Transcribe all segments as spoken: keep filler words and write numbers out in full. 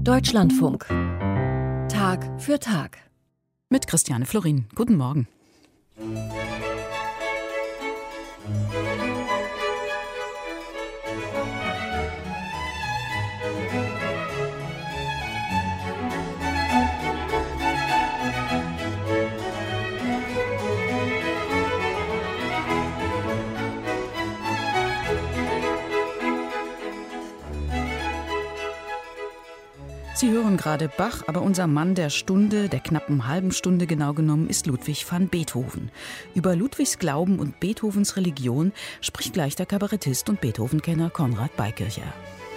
Deutschlandfunk. Tag für Tag. Mit Christiane Florin. Guten Morgen. Sie hören gerade Bach, aber unser Mann der Stunde, der knappen halben Stunde genau genommen, ist Ludwig van Beethoven. Über Ludwigs Glauben und Beethovens Religion spricht gleich der Kabarettist und Beethoven-Kenner Konrad Beikircher.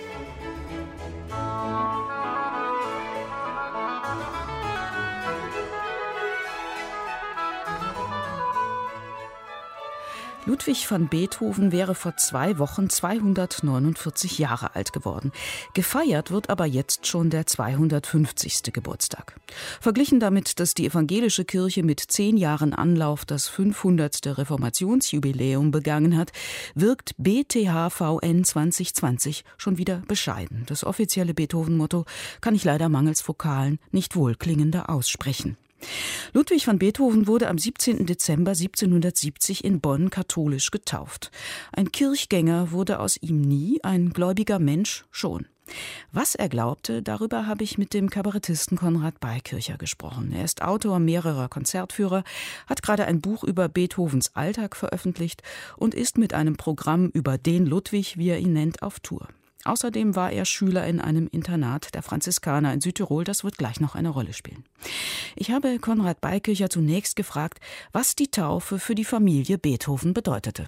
Ludwig van Beethoven wäre vor zwei Wochen zweihundertneunundvierzig Jahre alt geworden. Gefeiert wird aber jetzt schon der zweihundertfünfzigste Geburtstag. Verglichen damit, dass die evangelische Kirche mit zehn Jahren Anlauf das fünfhundertste Reformationsjubiläum begangen hat, wirkt B T H V N zwanzig zwanzig schon wieder bescheiden. Das offizielle Beethoven-Motto kann ich leider mangels Vokalen nicht wohlklingender aussprechen. Ludwig van Beethoven wurde am siebzehnten Dezember siebzehnhundertsiebzig in Bonn katholisch getauft. Ein Kirchgänger wurde aus ihm nie, ein gläubiger Mensch schon. Was er glaubte, darüber habe ich mit dem Kabarettisten Konrad Beikircher gesprochen. Er ist Autor mehrerer Konzertführer, hat gerade ein Buch über Beethovens Alltag veröffentlicht und ist mit einem Programm über den Ludwig, wie er ihn nennt, auf Tour. Außerdem war er Schüler in einem Internat der Franziskaner in Südtirol. Das wird gleich noch eine Rolle spielen. Ich habe Konrad Beikircher zunächst gefragt, was die Taufe für die Familie Beethoven bedeutete.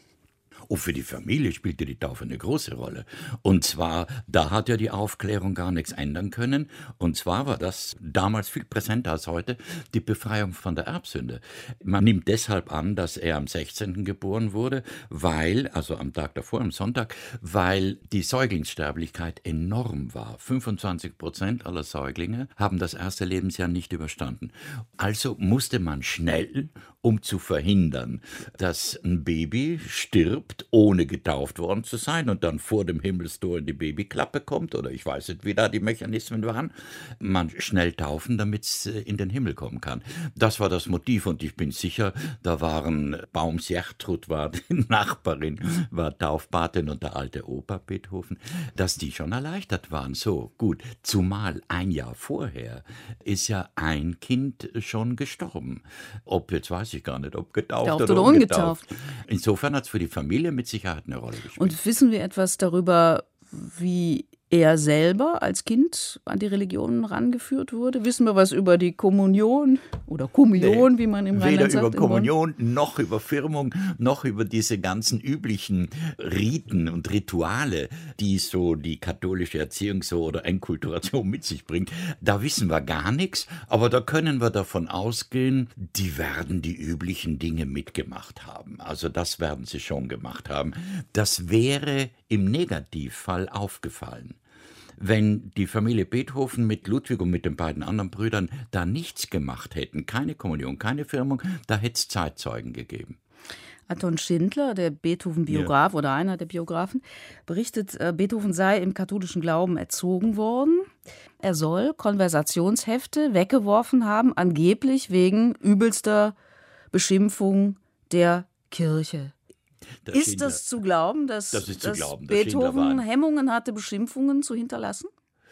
Oh, für die Familie spielte die Taufe eine große Rolle. Und zwar, da hat ja die Aufklärung gar nichts ändern können. Und zwar war das damals viel präsenter als heute, die Befreiung von der Erbsünde. Man nimmt deshalb an, dass er am sechzehnten geboren wurde, weil, also am Tag davor, am Sonntag, weil die Säuglingssterblichkeit enorm war. fünfundzwanzig Prozent aller Säuglinge haben das erste Lebensjahr nicht überstanden. Also musste man schnell, um zu verhindern, dass ein Baby stirbt, ohne getauft worden zu sein und dann vor dem Himmelstor in die Babyklappe kommt, oder ich weiß nicht, wie da die Mechanismen waren, man schnell taufen, damit es in den Himmel kommen kann. Das war das Motiv und ich bin sicher, da waren Baums Gertrud, war die Nachbarin, war Taufpatin und der alte Opa Beethoven, dass die schon erleichtert waren. So, gut, zumal ein Jahr vorher ist ja ein Kind schon gestorben. Ob, jetzt weiß ich gar nicht, ob getauft Getauft oder, oder ungetauft. ungetauft. Insofern hat es für die Familie mit Sicherheit eine Rolle gespielt. Und wissen wir etwas darüber, wie er selber als Kind an die Religion rangeführt wurde? Wissen wir was über die Kommunion oder Kommunion, nee, wie man im Rheinland sagt? Weder über Kommunion, noch über Firmung, noch über diese ganzen üblichen Riten und Rituale, die so die katholische Erziehung so oder Enkulturation mit sich bringt. Da wissen wir gar nichts, aber da können wir davon ausgehen, die werden die üblichen Dinge mitgemacht haben. Also das werden sie schon gemacht haben. Das wäre im Negativfall aufgefallen. Wenn die Familie Beethoven mit Ludwig und mit den beiden anderen Brüdern da nichts gemacht hätten, keine Kommunion, keine Firmung, da hätte es Zeitzeugen gegeben. Anton Schindler, der Beethoven-Biograf ja. oder einer der Biografen, berichtet, Beethoven sei im katholischen Glauben erzogen worden. Er soll Konversationshefte weggeworfen haben, angeblich wegen übelster Beschimpfung der Kirche. Das ist Schindler, das zu glauben, dass, das ist zu dass glauben, Beethoven Hemmungen hatte, Beschimpfungen zu hinterlassen?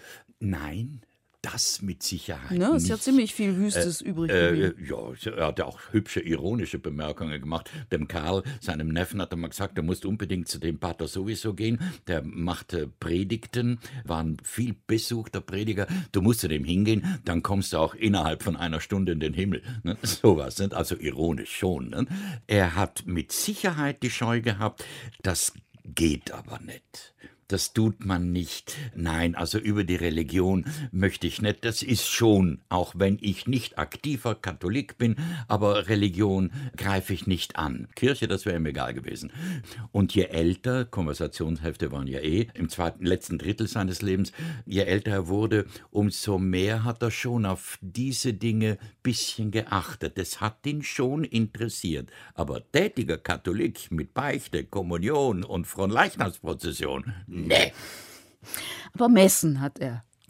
Nein, das mit Sicherheit ne, ist nicht. Ja ziemlich viel Wüstes äh, übrig geblieben. Äh, ja, er hat ja auch hübsche, ironische Bemerkungen gemacht. Dem Karl, seinem Neffen, hat er mal gesagt, du musst unbedingt zu dem Pater sowieso gehen. Der machte Predigten, war ein viel besuchter Prediger. Du musst zu dem hingehen, dann kommst du auch innerhalb von einer Stunde in den Himmel. Ne? Sowas, ne? Also ironisch schon. Ne? Er hat mit Sicherheit die Scheu gehabt, das geht aber nicht. Das tut man nicht. Nein, also über die Religion möchte ich nicht. Das ist schon, auch wenn ich nicht aktiver Katholik bin, aber Religion greife ich nicht an. Kirche, das wäre ihm egal gewesen. Und je älter, Konversationshefte waren ja eh im zweiten, letzten Drittel seines Lebens, je älter er wurde, umso mehr hat er schon auf diese Dinge ein bisschen geachtet. Das hat ihn schon interessiert. Aber tätiger Katholik mit Beichte, Kommunion und Fronleichnamsprozession, nee. Aber Messen hat er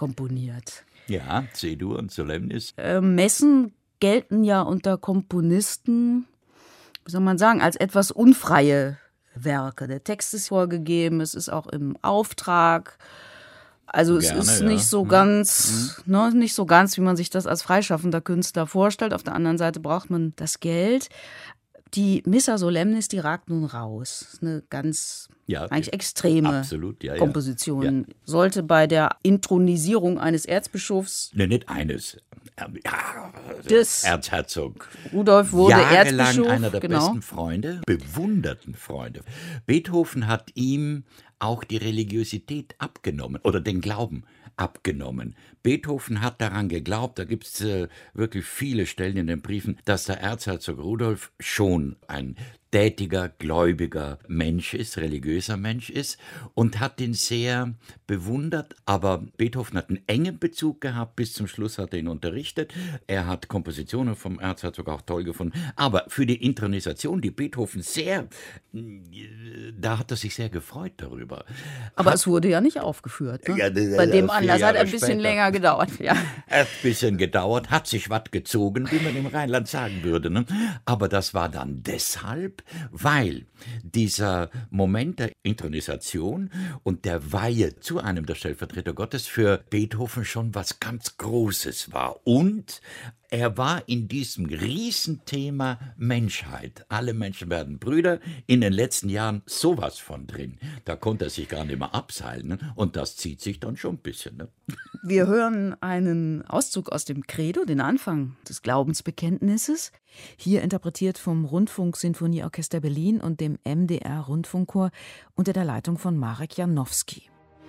komponiert. Ja, C-Dur und Solemnis. Äh, Messen gelten ja unter Komponisten, wie soll man sagen, als etwas unfreie Werke. Der Text ist vorgegeben, es ist auch im Auftrag. Also es Gerne, ist ja. nicht so ganz, mhm. ne, nicht so ganz, wie man sich das als freischaffender Künstler vorstellt. Auf der anderen Seite braucht man das Geld. Die Missa Solemnis, die ragt nun raus. Das ist eine ganz ja, eigentlich extreme absolut, ja, Komposition. Ja. Sollte bei der Inthronisierung eines Erzbischofs... Ne, nicht eines. Ja, des Erzherzog. Rudolf wurde Jahrelang Erzbischof. einer der genau. besten Freunde, bewunderten Freunde. Beethoven hat ihm auch die Religiosität abgenommen oder den Glauben abgenommen. Beethoven hat daran geglaubt, da gibt es äh, wirklich viele Stellen in den Briefen, dass der Erzherzog Rudolf schon ein tätiger, gläubiger Mensch ist, religiöser Mensch ist und hat ihn sehr bewundert. Aber Beethoven hat einen engen Bezug gehabt, bis zum Schluss hat er ihn unterrichtet. Er hat Kompositionen vom Erzherzog auch toll gefunden. Aber für die Intronisation, die Beethoven sehr, da hat er sich sehr gefreut darüber. Aber hat, es wurde ja nicht aufgeführt. Ne? Ja, das, Bei dem vier Anlass hat Jahre ein bisschen später. länger gedauert. Ja. Hat ein bisschen gedauert, hat sich was gezogen, wie man im Rheinland sagen würde. Ne? Aber das war dann deshalb, weil dieser Moment der Intronisation und der Weihe zu einem der Stellvertreter Gottes für Beethoven schon was ganz Großes war. Und er war in diesem Riesenthema Menschheit. Alle Menschen werden Brüder. In den letzten Jahren sowas von drin. Da konnte er sich gar nicht mehr abseilen. Ne? Und das zieht sich dann schon ein bisschen. Ne? Wir hören einen Auszug aus dem Credo, den Anfang des Glaubensbekenntnisses. Hier interpretiert vom Rundfunk-Sinfonieorchester Berlin und dem M D R-Rundfunkchor unter der Leitung von Marek Janowski.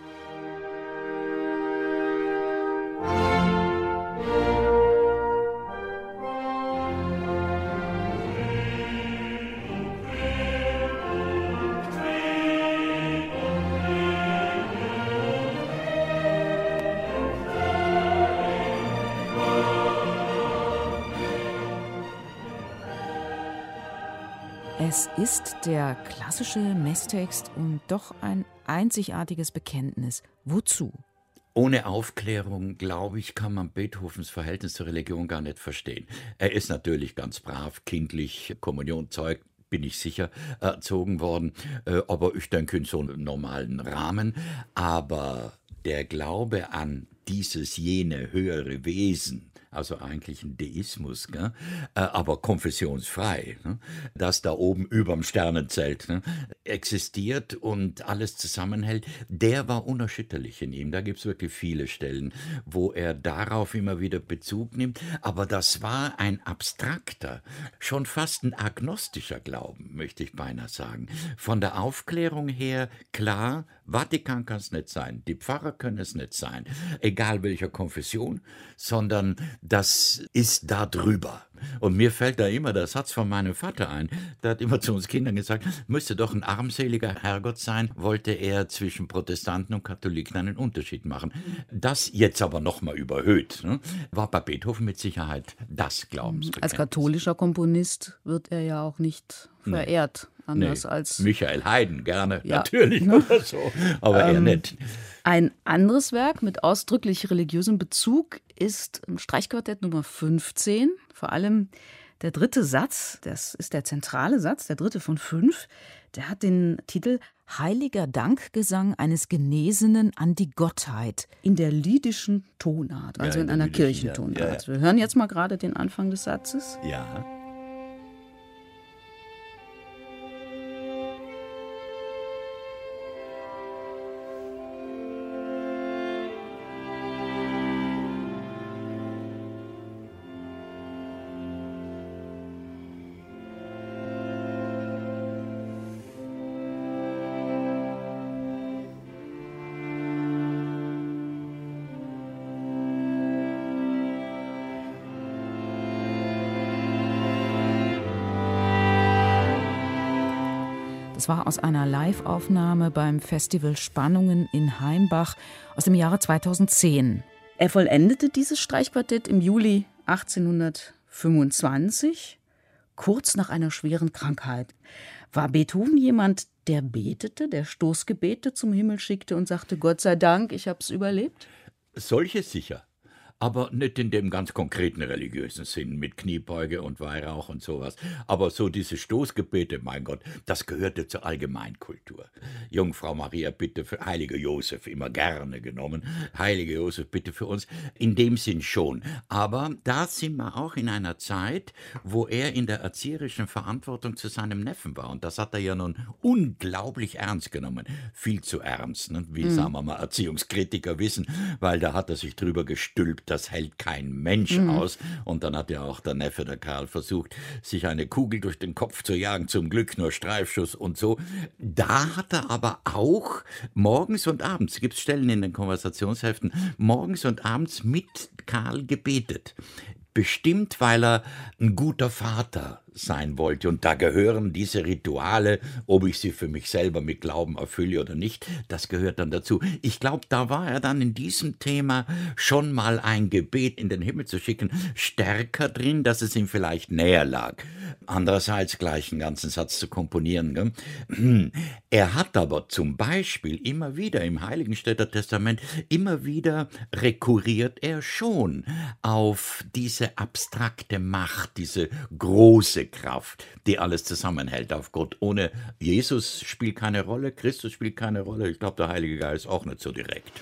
Es ist der klassische Messtext und doch ein einzigartiges Bekenntnis. Wozu? Ohne Aufklärung, glaube ich, kann man Beethovens Verhältnis zur Religion gar nicht verstehen. Er ist natürlich ganz brav, kindlich, Kommunionzeug, bin ich sicher, erzogen worden, aber ich denke in so einem normalen Rahmen. Aber der Glaube an dieses, jene, höhere Wesen, also eigentlich ein Deismus, gell? Aber konfessionsfrei, ne? Das da oben überm Sternenzelt, ne? Existiert und alles zusammenhält, der war unerschütterlich in ihm. Da gibt es wirklich viele Stellen, wo er darauf immer wieder Bezug nimmt. Aber das war ein abstrakter, schon fast ein agnostischer Glauben, möchte ich beinahe sagen. Von der Aufklärung her, klar, Vatikan kann es nicht sein, die Pfarrer können es nicht sein, egal welcher Konfession, sondern das ist da drüber. Und mir fällt da immer der Satz von meinem Vater ein. Der hat immer zu uns Kindern gesagt, müsste doch ein armseliger Herrgott sein, wollte er zwischen Protestanten und Katholiken einen Unterschied machen. Das jetzt aber nochmal überhöht, ne, war bei Beethoven mit Sicherheit das Glaubensbekenntnis. Als katholischer Komponist wird er ja auch nicht verehrt. Nee. Anders nee. als Michael Haydn, gerne, ja. natürlich oder so, aber ähm, eher nicht. Ein anderes Werk mit ausdrücklich religiösem Bezug ist ein Streichquartett Nummer fünfzehn. Vor allem der dritte Satz, das ist der zentrale Satz, der dritte von fünf, der hat den Titel Heiliger Dankgesang eines Genesenen an die Gottheit in der lydischen Tonart, also ja, in, in einer Kirchentonart. Ja, ja. Wir hören jetzt mal gerade den Anfang des Satzes. Ja. Das war aus einer Live-Aufnahme beim Festival Spannungen in Heimbach aus dem Jahre zweitausendzehn. Er vollendete dieses Streichquartett im Juli achtzehnhundertfünfundzwanzig, kurz nach einer schweren Krankheit. War Beethoven jemand, der betete, der Stoßgebete zum Himmel schickte und sagte, Gott sei Dank, ich habe es überlebt? Solche sicher. Aber nicht in dem ganz konkreten religiösen Sinn, mit Kniebeuge und Weihrauch und sowas. Aber so diese Stoßgebete, mein Gott, das gehörte zur Allgemeinkultur. Jungfrau Maria, bitte für Heiliger Josef, immer gerne genommen. Heiliger Josef, bitte für uns. In dem Sinn schon. Aber da sind wir auch in einer Zeit, wo er in der erzieherischen Verantwortung zu seinem Neffen war. Und das hat er ja nun unglaublich ernst genommen. Viel zu ernst, ne? Wie, mhm. sagen wir mal, Erziehungskritiker wissen, weil da hat er sich drüber gestülpt. Das hält kein Mensch mhm. aus. Und dann hat ja auch der Neffe, der Karl, versucht, sich eine Kugel durch den Kopf zu jagen. Zum Glück nur Streifschuss und so. Da hat er aber auch morgens und abends, gibt es Stellen in den Konversationsheften, morgens und abends mit Karl gebetet. Bestimmt, weil er ein guter Vater sein wollte. Und da gehören diese Rituale, ob ich sie für mich selber mit Glauben erfülle oder nicht, das gehört dann dazu. Ich glaube, da war er dann in diesem Thema schon mal ein Gebet in den Himmel zu schicken, stärker drin, dass es ihm vielleicht näher lag. Andererseits gleich einen ganzen Satz zu komponieren. Gell? Er hat aber zum Beispiel immer wieder im Heiligenstädter Testament, immer wieder rekurriert er schon auf diese abstrakte Macht, diese große Kraft, die alles zusammenhält auf Gott. Ohne Jesus spielt keine Rolle, Christus spielt keine Rolle. Ich glaube, der Heilige Geist auch nicht so direkt.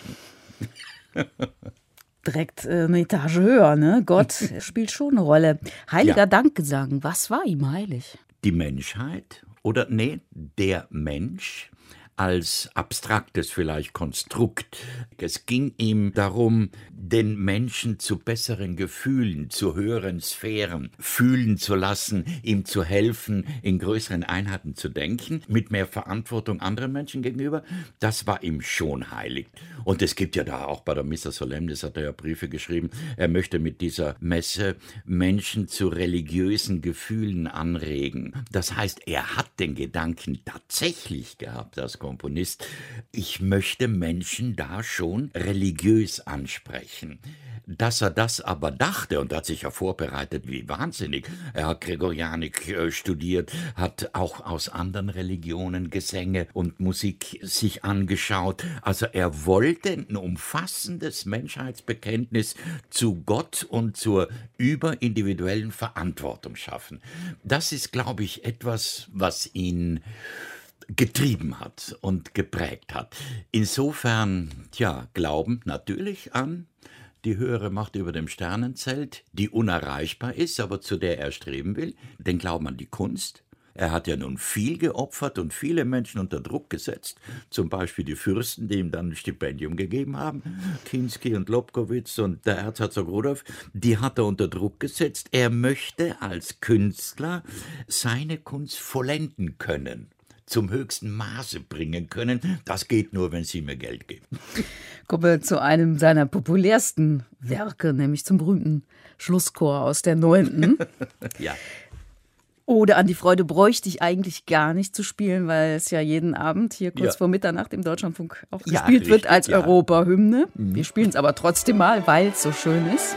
Direkt äh, eine Etage höher, ne? Gott spielt schon eine Rolle. Heiliger ja. Dankgesang, was war ihm heilig? Die Menschheit oder, nee, der Mensch als abstraktes vielleicht Konstrukt. Es ging ihm darum, den Menschen zu besseren Gefühlen, zu höheren Sphären fühlen zu lassen, ihm zu helfen, in größeren Einheiten zu denken, mit mehr Verantwortung anderen Menschen gegenüber. Das war ihm schon heilig. Und es gibt ja da auch bei der Missa Solemnis, hat er ja Briefe geschrieben, er möchte mit dieser Messe Menschen zu religiösen Gefühlen anregen. Das heißt, er hat den Gedanken tatsächlich gehabt, das Komponist, ich möchte Menschen da schon religiös ansprechen. Dass er das aber dachte, und er hat sich ja vorbereitet wie wahnsinnig, er hat Gregorianik äh, studiert, hat auch aus anderen Religionen Gesänge und Musik sich angeschaut. Also er wollte ein umfassendes Menschheitsbekenntnis zu Gott und zur überindividuellen Verantwortung schaffen. Das ist, glaube ich, etwas, was ihn getrieben hat und geprägt hat. Insofern, tja, Glauben natürlich an die höhere Macht über dem Sternenzelt, die unerreichbar ist, aber zu der er streben will, den Glauben an die Kunst. Er hat ja nun viel geopfert und viele Menschen unter Druck gesetzt, zum Beispiel die Fürsten, die ihm dann ein Stipendium gegeben haben, Kinsky und Lobkowitz und der Erzherzog Rudolf, die hat er unter Druck gesetzt. Er möchte als Künstler seine Kunst vollenden können, zum höchsten Maße bringen können. Das geht nur, wenn Sie mir Geld geben. Kommen wir zu einem seiner populärsten Werke, nämlich zum berühmten Schlusschor aus der Neunten. Ja. Ode an die Freude bräuchte ich eigentlich gar nicht zu spielen, weil es ja jeden Abend hier kurz ja. vor Mitternacht im Deutschlandfunk auch ja, gespielt richtig, wird als ja. Europahymne. Mhm. Wir spielen es aber trotzdem mal, weil es so schön ist.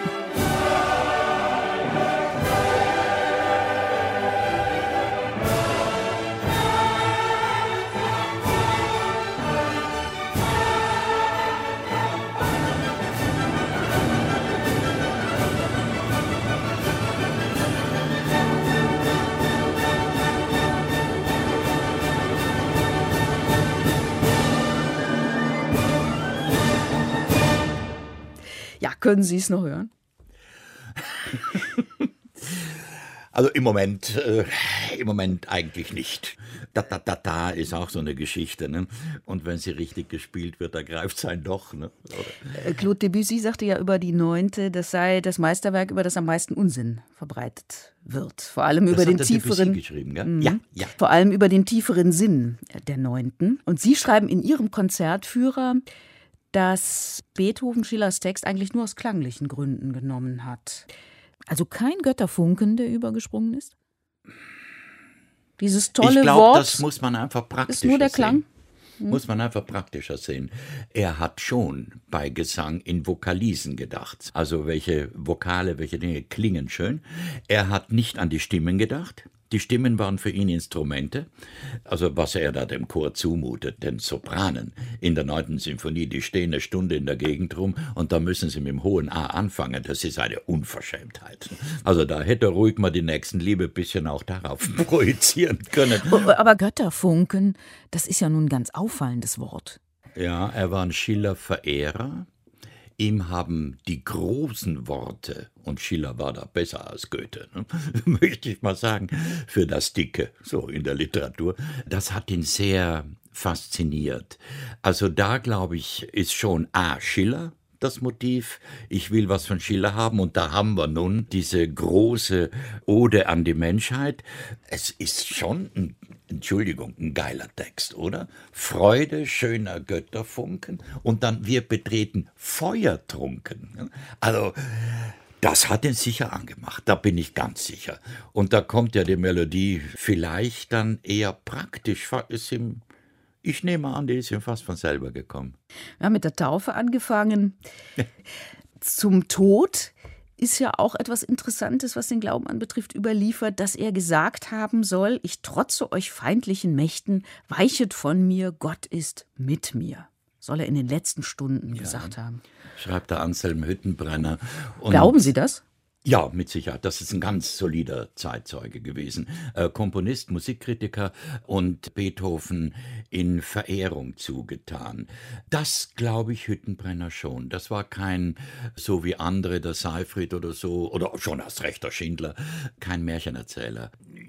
Können Sie es noch hören? Also im Moment, äh, im Moment eigentlich nicht. Da, da, da, da ist auch so eine Geschichte, ne? Und wenn sie richtig gespielt wird, da greift es einen doch, ne? Oder? Claude Debussy sagte ja über die Neunte, das sei das Meisterwerk, über das am meisten Unsinn verbreitet wird. Vor allem das über den hat der tieferen, Debussy geschrieben, gell? Mhm. Ja, ja. Vor allem über den tieferen Sinn der Neunten. Und Sie schreiben in Ihrem Konzertführer, dass Beethoven Schillers Text eigentlich nur aus klanglichen Gründen genommen hat. Also kein Götterfunken, der übergesprungen ist? Dieses tolle ich glaub, Wort das muss man einfach praktischer ist nur der Klang? Hm. Muss man einfach praktischer sehen. Er hat schon bei Gesang in Vokalisen gedacht. Also welche Vokale, welche Dinge klingen schön. Er hat nicht an die Stimmen gedacht. Die Stimmen waren für ihn Instrumente, also was er da dem Chor zumutet, den Sopranen in der neunten Symphonie, die stehen eine Stunde in der Gegend rum und da müssen sie mit dem hohen A anfangen, das ist eine Unverschämtheit. Also da hätte er ruhig mal die Nächstenliebe ein bisschen auch darauf projizieren können. Aber Götterfunken, das ist ja nun ein ganz auffallendes Wort. Ja, er war ein Schiller-Verehrer. Ihm haben die großen Worte, und Schiller war da besser als Goethe, ne? möchte ich mal sagen, für das Dicke, so in der Literatur, das hat ihn sehr fasziniert. Also da, glaube ich, ist schon A. Schiller das Motiv, ich will was von Schiller haben, und da haben wir nun diese große Ode an die Menschheit. Es ist schon ein Entschuldigung, ein geiler Text, oder? Freude schöner Götterfunken und dann wir betreten Feuertrunken. Also das hat ihn sicher angemacht, da bin ich ganz sicher. Und da kommt ja die Melodie vielleicht dann eher praktisch, ist ihm, ich nehme an, die ist ihm fast von selber gekommen. Wir haben mit der Taufe angefangen. Zum Tod ist ja auch etwas Interessantes, was den Glauben anbetrifft, überliefert, dass er gesagt haben soll, ich trotze euch feindlichen Mächten, weichet von mir, Gott ist mit mir. Soll er in den letzten Stunden ja gesagt haben. Schreibt der Anselm Hüttenbrenner. Und glauben Sie das? Ja, mit Sicherheit. Das ist ein ganz solider Zeitzeuge gewesen. Äh, Komponist, Musikkritiker und Beethoven in Verehrung zugetan. Das glaube ich Hüttenbrenner schon. Das war kein, so wie andere, der Seyfried oder so, oder schon erst recht der Schindler, kein Märchenerzähler.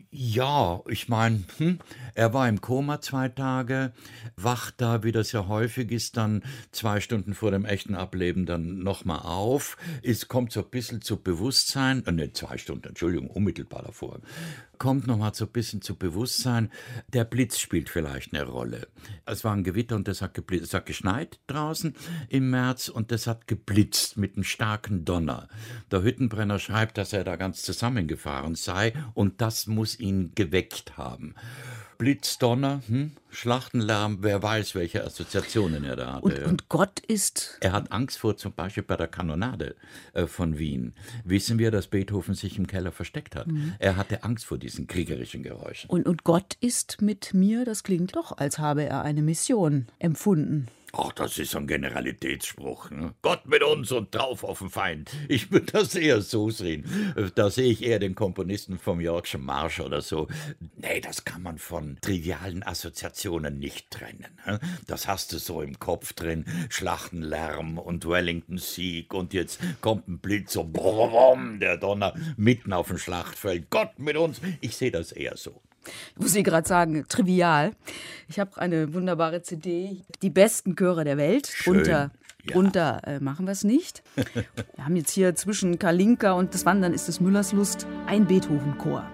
Ja, ich meine, hm, er war im Koma zwei Tage, wacht da, wie das ja häufig ist, dann zwei Stunden vor dem echten Ableben dann nochmal auf. Es kommt so ein bisschen zu Bewusstsein, äh, nicht zwei Stunden, Entschuldigung, unmittelbar davor, kommt nochmal so ein bisschen zu Bewusstsein. Der Blitz spielt vielleicht eine Rolle. Es war ein Gewitter und das hat, geblitzt, es hat geschneit draußen im März und das hat geblitzt mit einem starken Donner. Der Hüttenbrenner schreibt, dass er da ganz zusammengefahren sei und das muss ihn geweckt haben. Blitz, Donner, hm? Schlachtenlärm, wer weiß, welche Assoziationen er da hatte. Und, und Gott ist... Er hat Angst vor, zum Beispiel bei der Kanonade äh, von Wien. Wissen wir, dass Beethoven sich im Keller versteckt hat. Mhm. Er hatte Angst vor diesen kriegerischen Geräuschen. Und, und Gott ist mit mir, das klingt doch, als habe er eine Mission empfunden. Ach, das ist so ein Generalitätsspruch. Ne? Gott mit uns und drauf auf den Feind. Ich würde das eher so sehen. Da sehe ich eher den Komponisten vom Yorkshire Marsch oder so. Nee, das kann man von trivialen Assoziationen nicht trennen. Ne? Das hast du so im Kopf drin. Schlachtenlärm und Wellington-Sieg und jetzt kommt ein Blitz, so brumm, der Donner mitten auf dem Schlachtfeld. Gott mit uns. Ich sehe das eher so. Ich muss Sie gerade sagen, trivial. Ich habe eine wunderbare C D, die besten Chöre der Welt. Schön. Drunter, Ja. drunter äh, machen wir es nicht. Wir haben jetzt hier zwischen Kalinka und das Wandern ist des Müllers Lust ein Beethoven-Chor.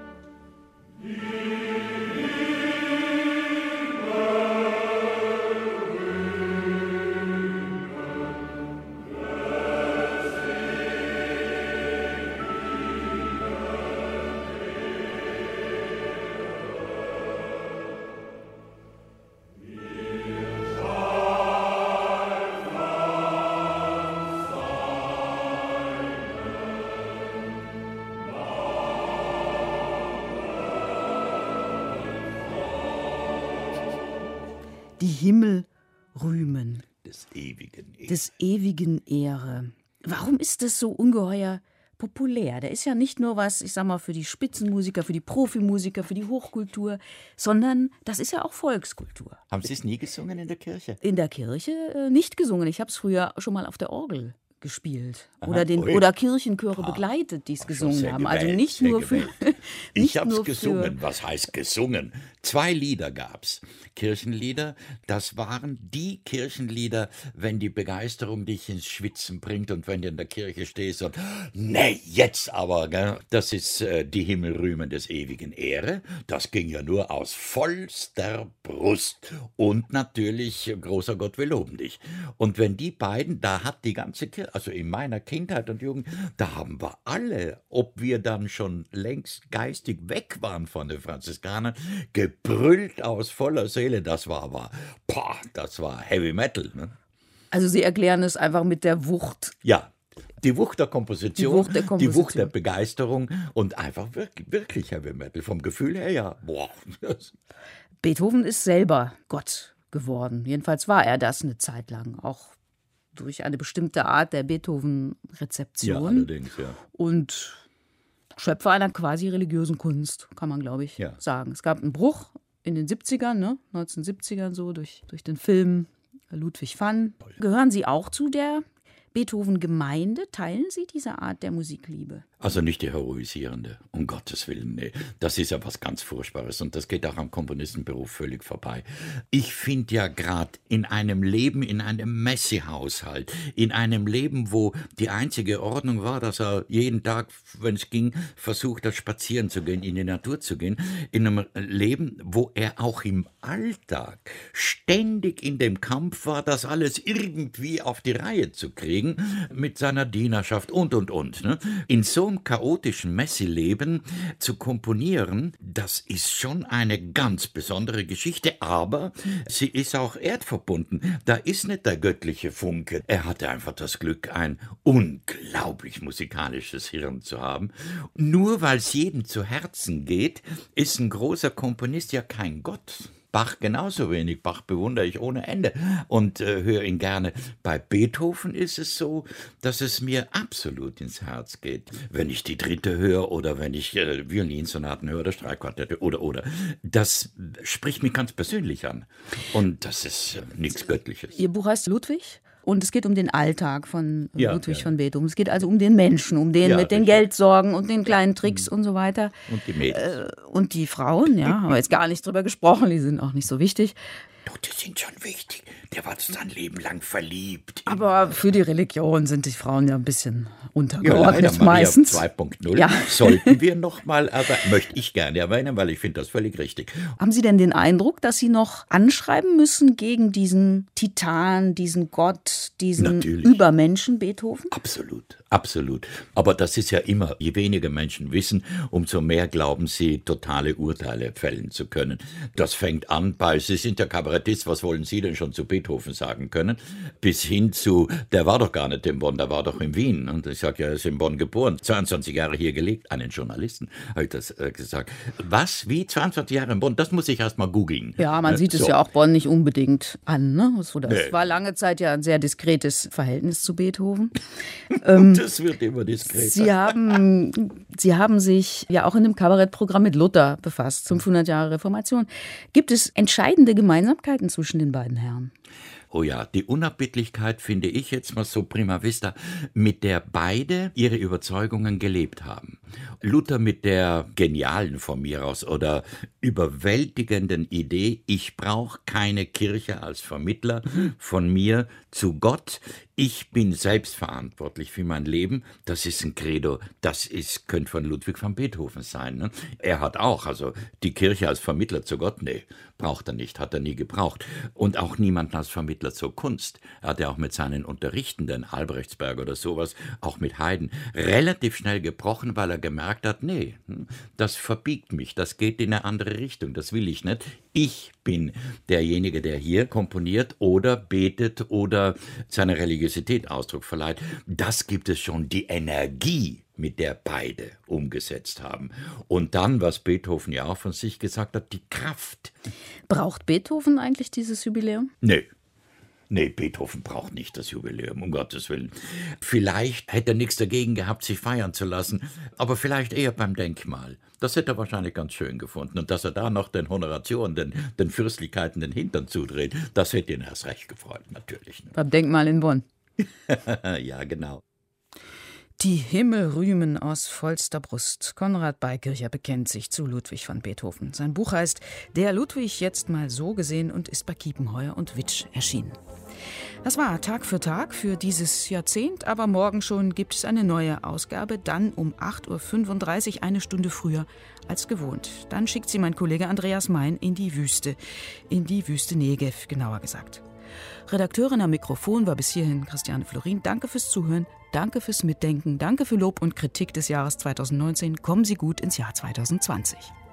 Die Himmel rühmen. Des ewigen Ehre. Des ewigen Ehre. Warum ist das so ungeheuer populär? Der ist ja nicht nur was, ich sag mal, für die Spitzenmusiker, für die Profimusiker, für die Hochkultur, sondern das ist ja auch Volkskultur. Haben Sie es nie gesungen in der Kirche? In der Kirche äh, nicht gesungen. Ich habe es früher schon mal auf der Orgel gespielt. Aha, Oder, den, ui. oder Kirchenchöre Ah, begleitet, die es Ach, schon gesungen sehr haben. gewählt, Also nicht sehr nur für... gewählt. nicht Ich hab's nur gesungen. Für, Was heißt gesungen? Zwei Lieder gab's. Kirchenlieder, das waren die Kirchenlieder, wenn die Begeisterung dich ins Schwitzen bringt und wenn du in der Kirche stehst und nee, jetzt aber, gell? Das ist äh, die Himmel rühmen des ewigen Ehre. Das ging ja nur aus vollster Brust. Und natürlich, äh, großer Gott, wir loben dich. Und wenn die beiden, da hat die ganze Kirche, also in meiner Kindheit und Jugend, da haben wir alle, ob wir dann schon längst geistig weg waren von den Franziskanern, gebrüllt aus voller Seele. Das war aber, boah, das war Heavy Metal. Ne? also Sie erklären es einfach mit der Wucht Ja, Die Wucht der Komposition, Die Wucht der Komposition. die Wucht der Begeisterung und einfach wirklich, wirklich Heavy Metal. Vom Gefühl her, ja. Boah. Beethoven ist selber Gott geworden. Jedenfalls war er das eine Zeit lang. Auch durch eine bestimmte Art der Beethoven-Rezeption. Ja, allerdings, ja. Und Schöpfer einer quasi religiösen Kunst, kann man, glaube ich, ja. sagen. Es gab einen Bruch in den siebzigern, ne? neunzehnhundertsiebzigern so, durch, durch den Film Ludwig van. Gehören Sie auch zu der Beethoven-Gemeinde? Teilen Sie diese Art der Musikliebe? Also nicht die heroisierende, um Gottes Willen, nee. Das ist ja was ganz Furchtbares und das geht auch am Komponistenberuf völlig vorbei. Ich finde ja gerade in einem Leben, in einem Messehaushalt, in einem Leben, wo die einzige Ordnung war, dass er jeden Tag, wenn es ging, versucht hat, spazieren zu gehen, in die Natur zu gehen, in einem Leben, wo er auch im Alltag ständig in dem Kampf war, das alles irgendwie auf die Reihe zu kriegen, mit seiner Dienerschaft und, und, und. Ne? In so einem chaotischen Messileben zu komponieren, das ist schon eine ganz besondere Geschichte, aber sie ist auch erdverbunden. Da ist nicht der göttliche Funke. Er hatte einfach das Glück, ein unglaublich musikalisches Hirn zu haben. Nur weil es jedem zu Herzen geht, ist ein großer Komponist ja kein Gott. Bach genauso wenig. Bach bewundere ich ohne Ende und äh, höre ihn gerne. Bei Beethoven ist es so, dass es mir absolut ins Herz geht. Wenn ich die Dritte höre oder wenn ich äh, Violinsonaten höre oder Streichquartette oder, oder. Das spricht mich ganz persönlich an. Und das ist äh, nichts Göttliches. Ihr Buch heißt Ludwig? Und es geht um den Alltag von ja, Ludwig ja. van Beethoven. Es geht also um den Menschen, um den ja, mit den richtig. Geldsorgen und den kleinen Tricks mhm. und so weiter. Und die Mädels. Äh, und die Frauen, ja, haben wir jetzt gar nicht drüber gesprochen, die sind auch nicht so wichtig. Doch, die sind schon wichtig. Der war sein Leben lang verliebt. Aber für die Religion sind die Frauen ja ein bisschen untergeordnet ja, leider, meistens. Maria zwei Punkt null Ja. sollten wir noch mal erwähnen, möchte ich gerne erwähnen, weil ich finde das völlig richtig. Haben Sie denn den Eindruck, dass Sie noch anschreiben müssen gegen diesen Titan, diesen Gott, diesen Natürlich. Übermenschen Beethoven? Absolut, absolut. Aber das ist ja immer, je weniger Menschen wissen, umso mehr glauben sie, totale Urteile fällen zu können. Das fängt an bei, Sie sind der Kabarettist, was wollen Sie denn schon zu Beethoven sagen können? Bis hin zu, der war doch gar nicht in Bonn, der war doch in Wien. Und ich sage, ja, er ist in Bonn geboren, zweiundzwanzig Jahre hier gelebt. Einen Journalisten habe ich das äh, gesagt. Was, wie zweiundzwanzig Jahre in Bonn? Das muss ich erst mal googeln. Ja, man äh, sieht so. es ja auch Bonn nicht unbedingt an. Ne? So, das Nee. war lange Zeit ja ein sehr diskretes Verhältnis zu Beethoven. ähm, Das wird immer diskreter. Sie haben, Sie haben sich ja auch in dem Kabarettprogramm mit Luther befasst, fünfhundert Jahre Reformation. Gibt es entscheidende Gemeinsamkeiten zwischen den beiden Herren? Oh ja, die Unerbittlichkeit finde ich jetzt mal so prima vista, mit der beide ihre Überzeugungen gelebt haben. Luther mit der genialen von mir aus oder überwältigenden Idee, ich brauche keine Kirche als Vermittler von mir zu Gott. Ich bin selbstverantwortlich für mein Leben. Das ist ein Credo, das ist, könnte von Ludwig van Beethoven sein. Ne? Er hat auch, also die Kirche als Vermittler zu Gott, nee, braucht er nicht, hat er nie gebraucht. Und auch niemanden als Vermittler zur Kunst. Er hat ja auch mit seinen Unterrichtenden, Albrechtsberg oder sowas, auch mit Haydn, relativ schnell gebrochen, weil er gemerkt hat, nee, das verbiegt mich, das geht in eine andere Richtung, das will ich nicht. Ich bin derjenige, der hier komponiert oder betet oder seiner Religiosität Ausdruck verleiht. Das gibt es schon, die Energie, mit der beide umgesetzt haben. Und dann, was Beethoven ja auch von sich gesagt hat, die Kraft. Braucht Beethoven eigentlich dieses Jubiläum? Nee. Nee, Beethoven braucht nicht das Jubiläum, um Gottes Willen. Vielleicht hätte er nichts dagegen gehabt, sich feiern zu lassen, aber vielleicht eher beim Denkmal. Das hätte er wahrscheinlich ganz schön gefunden. Und dass er da noch den Honorationen, den, den Fürstlichkeiten den Hintern zudreht, das hätte ihn erst recht gefreut, natürlich. Beim Denkmal in Bonn. Ja, genau. Die Himmel rühmen aus vollster Brust. Konrad Beikircher bekennt sich zu Ludwig van Beethoven. Sein Buch heißt Der Ludwig jetzt mal so gesehen und ist bei Kiepenheuer und Witsch erschienen. Das war Tag für Tag für dieses Jahrzehnt, aber morgen schon gibt es eine neue Ausgabe, dann um acht Uhr fünfunddreißig, eine Stunde früher als gewohnt. Dann schickt sie mein Kollege Andreas Mein in die Wüste, in die Wüste Negev, genauer gesagt. Redakteurin am Mikrofon war bis hierhin Christiane Florin. Danke fürs Zuhören, danke fürs Mitdenken, danke für Lob und Kritik des Jahres zweitausendneunzehn. Kommen Sie gut ins Jahr zweitausendzwanzig.